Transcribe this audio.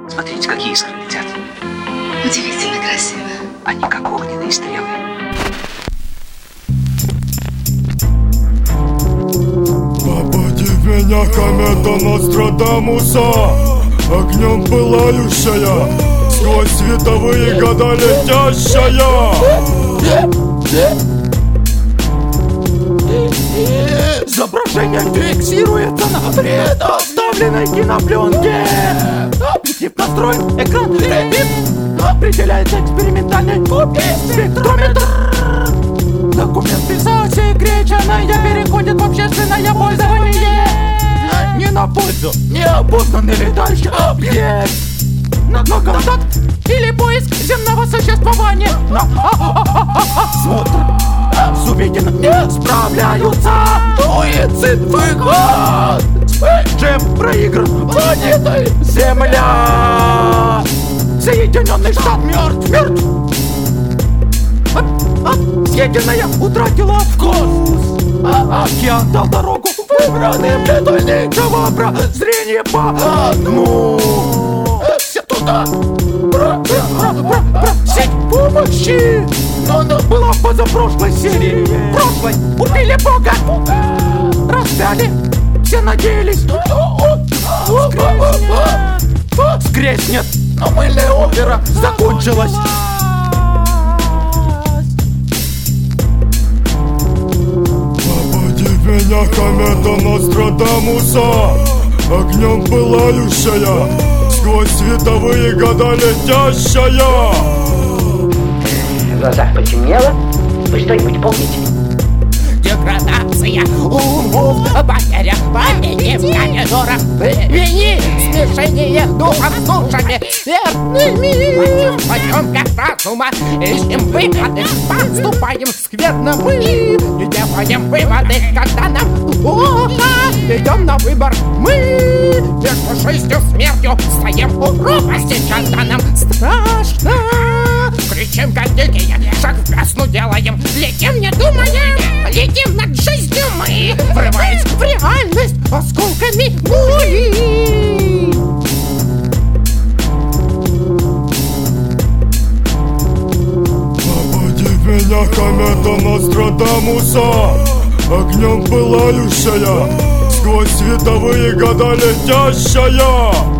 Смотрите, какие искры летят. Удивительно красиво. Они как огненные стрелы. Попади в меня, комета Нострадамуса, огнем пылающая, сквозь световые года летящая. Изображение фиксируется на предоставленной кинопленке. Объектив настроен, экран репит. Определяется экспериментальный спектрометр. Документы засекреченные переходят в общественное пользование. Не на пользу неопознанный летающий объект. На контакт или поиск земного существования. Смотр с увиденным не справляются. Суицид выход. Джем проигран планетой Земля. Соединенный Штат мертв. Съеденная утратила вкус. Океан дал дорогу выбранным для дальнейшего прозрения по одному. Все туда просить помощи. Но она была в позапрошлой серии. Прошлой убили Бога, распяли. Все надеялись, что он скреснет. Но мыльная опера закончилась. Попади в меня, комета Нострадамуса, огнем пылающая, сквозь световые года летящая. В глазах потемнело. Вы что-нибудь помните? Деградация умов, потеря памяти в коридорах, вини, смешение духов с душами верными. Пойдем как разума, ищем выходы, поступаем скверно мы. Не делаем выводы, когда нам плохо. Идем на выбор мы. Между жизнью и смертью стоим у пропасти, когда нам страшно. Кричим как дикие, шаг в бездну делаем. Летим, не думаем, летим над жизнью мы, врываясь в реальность осколками боли. Попади в меня, комета Нострадамуса, огнем пылающая, сквозь световые года летящая.